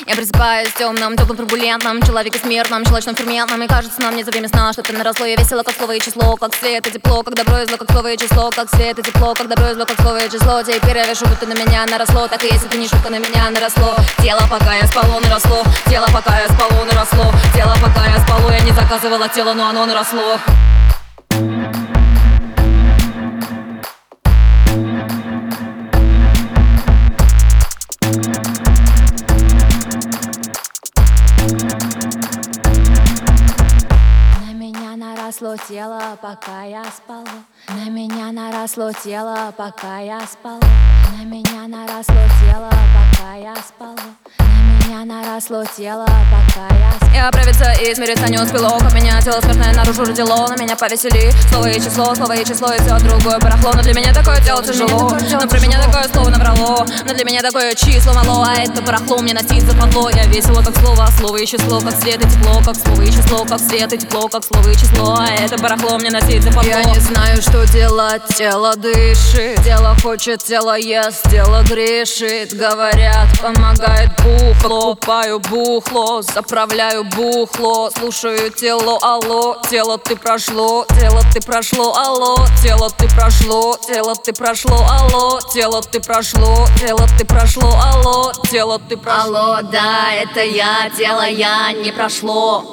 Я просыпаюсь в темном, теплом, турбулентном человеке смертном, щелочном, ферментном. И кажется нам не за время сна, что-то наросло. Я весело, как слово и число, как свет и тепло, как добро и зло, как слово и число, как свет и тепло, как добро и зло, как слово и число. Теперь я вешу, будто на меня наросло. Так и есть, это не шутка, на меня наросло. Тело, пока я спало, наросло. Тело, пока я спало, наросло. Тело, пока я спало, я не заказывала тело, но оно наросло. Наросло тело, пока я спала. На меня наросло тело, пока я спала. На меня наросло тело, пока я спала. На меня наросло тело, пока я спала. Я правиться и смириться не успела, как меня тело смертное наружу родило. На меня повесели слово и число и все другое барахло. Но для меня такое тело тяжело, но про меня такое слово наврало. Но для меня такое число мало, а это барахло мне носить западло. Я весело, как слово и число, как свет и тепло, как слово и число, как свет и тепло, как слово и число. А это барахло мне носить западло. Я не знаю, что делать, тело дышит, тело хочет, тело ест, тело грешит. Говорят, помогает бухло, покупаю бухло, заправляю бухло, слушаю тело, алло, тело ты прошло, алло, тело ты прошло, алло, тело ты прошло, алло, тело ты прошло. Алло, да, это я, тело я, не прошло.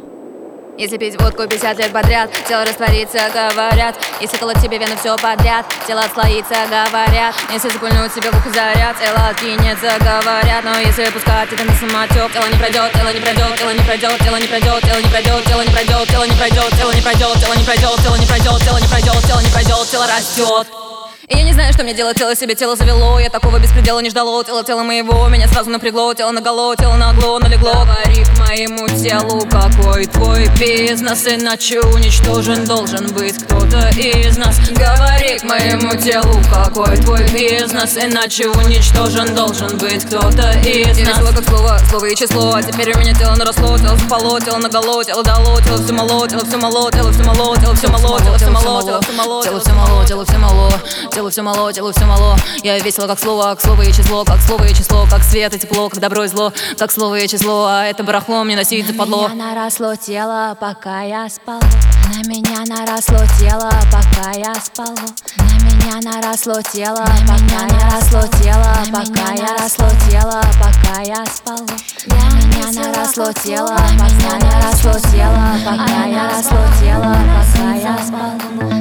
Если пить водку 50 лет подряд, тело растворится, говорят. Если колоть тебе вену все подряд, тело отслоится, говорят. Если запульнуть себе в ухо заряд, тело откинется, говорят. Но если пускать это на самотек, тело не пройдет, тело не пройдет, тело не пройдет, тело не пройдет, тело не пройдет, тело не пройдет, тело не пройдет, тело не пройдет, тело не пройдет, тело не пройдет, тело не пройдет, тело не пройдет, тело растет. И я не знаю, что мне делать, тело себе тело завело. Я такого беспредела не ждало, тело моего меня сразу напрягло. Тело наголо, тело нагло, налегло. Говори к моему телу, какой твой бизнес, иначе уничтожен должен быть кто-то из нас. Говори к моему телу, какой твой бизнес, иначе уничтожен должен быть кто-то из нас. Я весело, как слово и число, а теперь у меня тело наросло. Тело запало, тело наголо, тело дало, тело все мало, тело все мало, тело все мало, тело все мало, тело все мало, тело все мало, тело все мало, тело все мало. Тело все мало, тело все мало. Я весело, как слово и число, как свет и тепло, как добро и зло, как слово и число, а это барахло мне носить западло. На меня наросло тело, пока я спала. На меня наросло тело, пока я спала. На меня наросло тело, пока я росло тело, пока я росло тело, пока я спала. На меня наросло тело, пока я росло тело, пока я росло тело, пока я спала.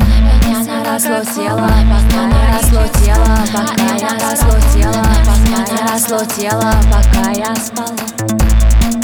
Наросло тело, пока я росло тело, пока я росло тело, пока я росло тело, пока я спала.